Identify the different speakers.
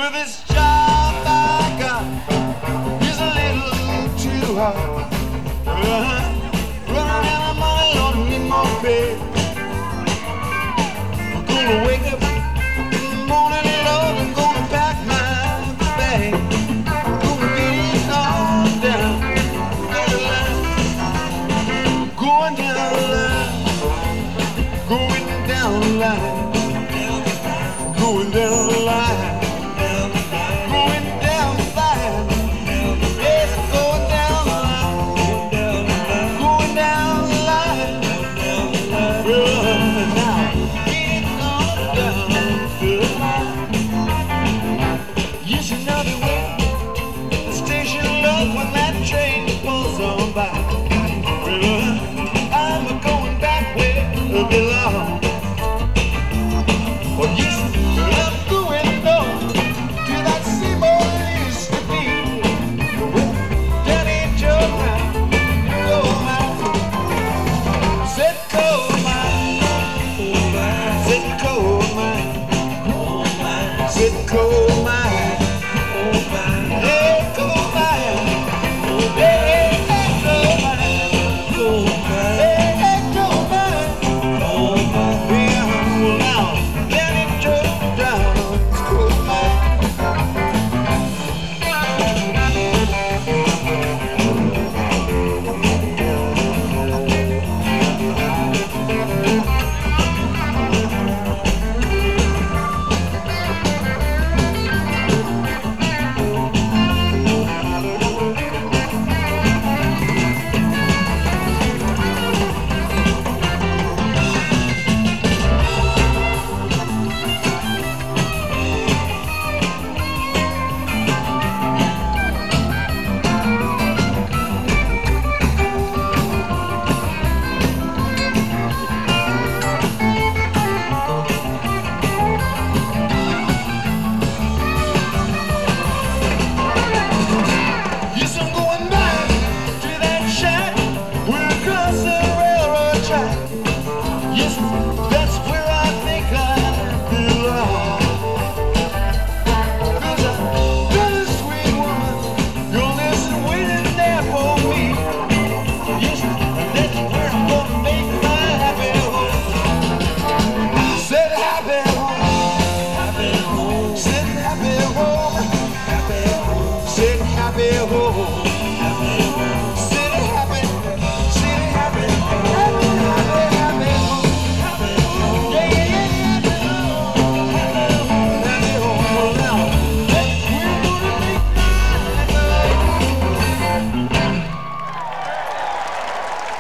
Speaker 1: Well, this job I got is a little too hard. Running out of money, Lord, need more pay. I'm gonna wake up in the morning, Lord, I'm gonna pack my bag. Gonna get on down the line. Going down the line. Going down the line. Going down the line. Going down the line. Yes, going down the line. Going down the line. Well, now, getting on down the line. You should know the way the station looks when that train pulls on by. Well, I'm going back where I belong. Well, yes, I'm going north to that seaboard it used to be. With Danny Joe Brown, coal mine. Said coal mine, said coal mine, said coal mine, yeah, coal mine, yeah, coal mine, coal mine, yeah, coal mine, yeah, well now. Yes, that's where I think I